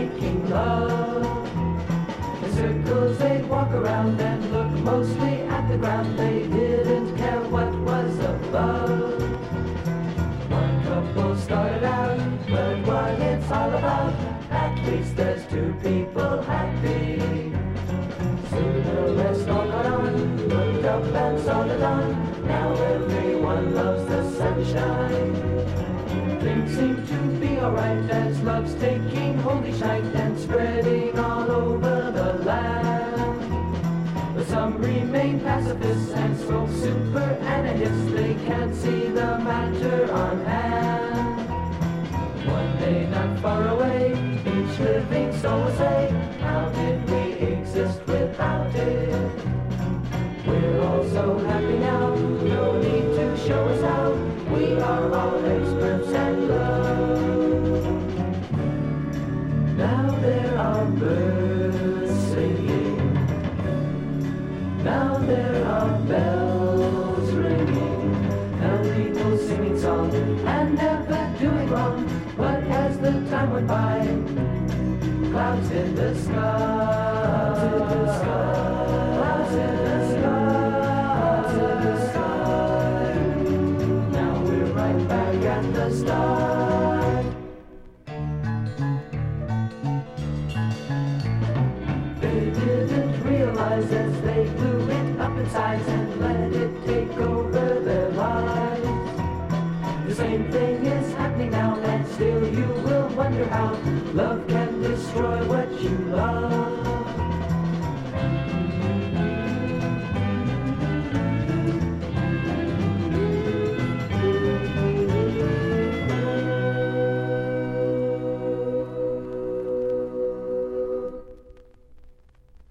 making love. In circles they'd walk around and look mostly at the ground. They didn't care what was above. One couple started out, learned what it's all about. At least there's two people happy. Soon the rest all got on, looked up and saw the dawn. Now everyone loves the sunshine. Things seem to be alright as love's taking holy shite and spreading all over the land. But some remain pacifists and smoke super anarchists. They can't see the matter on hand. One day not far away, each living soul will say, how did we exist without it? We're all so happy now, no need to show us how. We are all experts at love. Now there are birds singing. Now there are bells ringing. And people singing songs and never doing wrong. But as the time went by, clouds in the sky, clouds in the sky, clouds in the sky. Now we're right back at the start. They didn't realize as they blew it up in size and